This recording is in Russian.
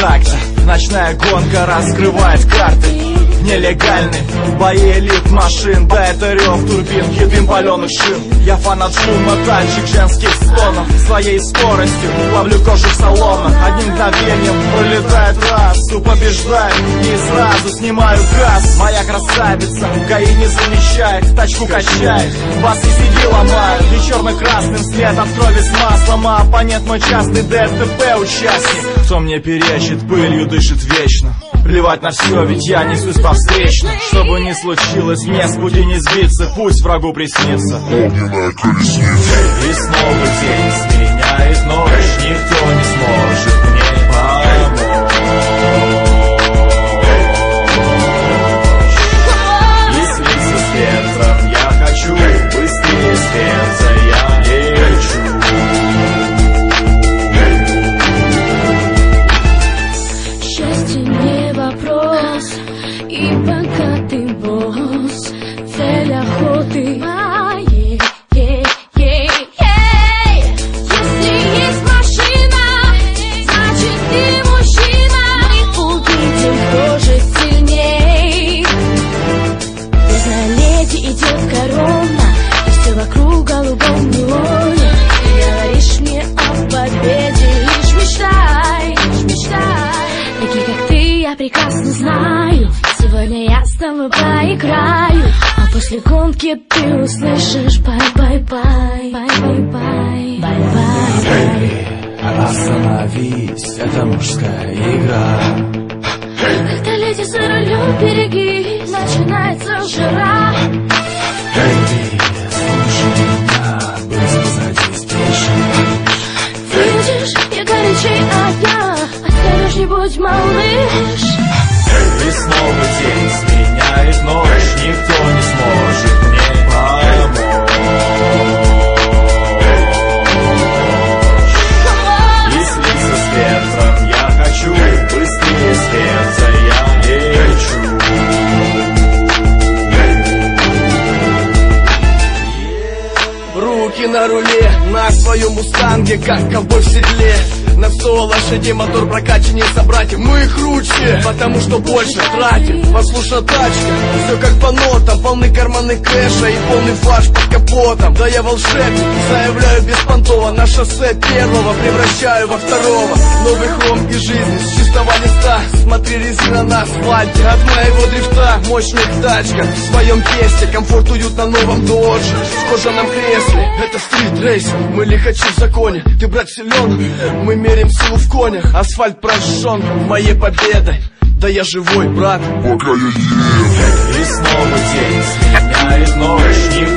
такте. Ночная гонка раскрывает карты. Нелегальный бои элит машин. Да, это рев турбин, едым паленых шин. Я фанат шума, тачек, женских стонов. Своей скоростью ловлю кожу в салонах. Одним мгновением пролетает трассу, побеждаю и сразу снимаю газ. Моя красавица ГАИ не замечает, тачку качает, бас и CD ломает. И черно-красным след от крови с маслом. А оппонент мой частный ДТП участник. Кто мне перечит, пылью дышит вечно. Плевать на все, ведь я несусь по встречной. Что бы ни случилось, мне с пути не сбиться. Пусть врагу приснится огненная колесница. И снова день сменяет ночь. Никто не сможет мне помочь. И слиться с ветром я хочу. Быстрее с пенза я лечу. Счастье не вопрос, и пока ты босс, цель охоты моей. Если есть машина, значит ты мужчина. Мы увидим, кто же сильней. Поздно леди идет корона, и все вокруг голубом неоне. Говоришь мне о победе, лишь мечтай, такие как ты я прекрасно знаю. Сегодня я с тобой поиграю, а после гонки ты услышишь бай-бай-бай, бай-бай-бай, бай-бай. Остановись, это мужская игра. Когда леди за рулем, береги, начинается жара. Слушай меня, быстро садись, спеши. Видишь, я горячей огня, осторожней будь, малыш. И снова день сменяет ночь. Никто не сможет мне помочь. И слиться с ветром я хочу. Быстрее с пенза я лечу. Руки на руле, на своем мустанге, как ковбой в седле. На 100 лошадей мотор прокачаннее собратьев. Мы круче, потому что больше тратим. Послушна тачка, все как по нотам. Полны карманы кэша и полный фарш под капотом. Да я волшебник, заявляю беспонтово. На шоссе первого превращаю во второго. Новый хром и жизнь с чистого листа. Смотри, резина на асфальте от моего дрифта. Мощная тачка в своем тесте. Комфорт, уют на новом додже. В кожаном кресле, это стрит-рейс. Мы лихачи в законе, ты, брат, силен. Мы мерим силу в конях. Асфальт прожжен моей победой. Да я живой, брат, пока я ем. И снова день сменяет ночь.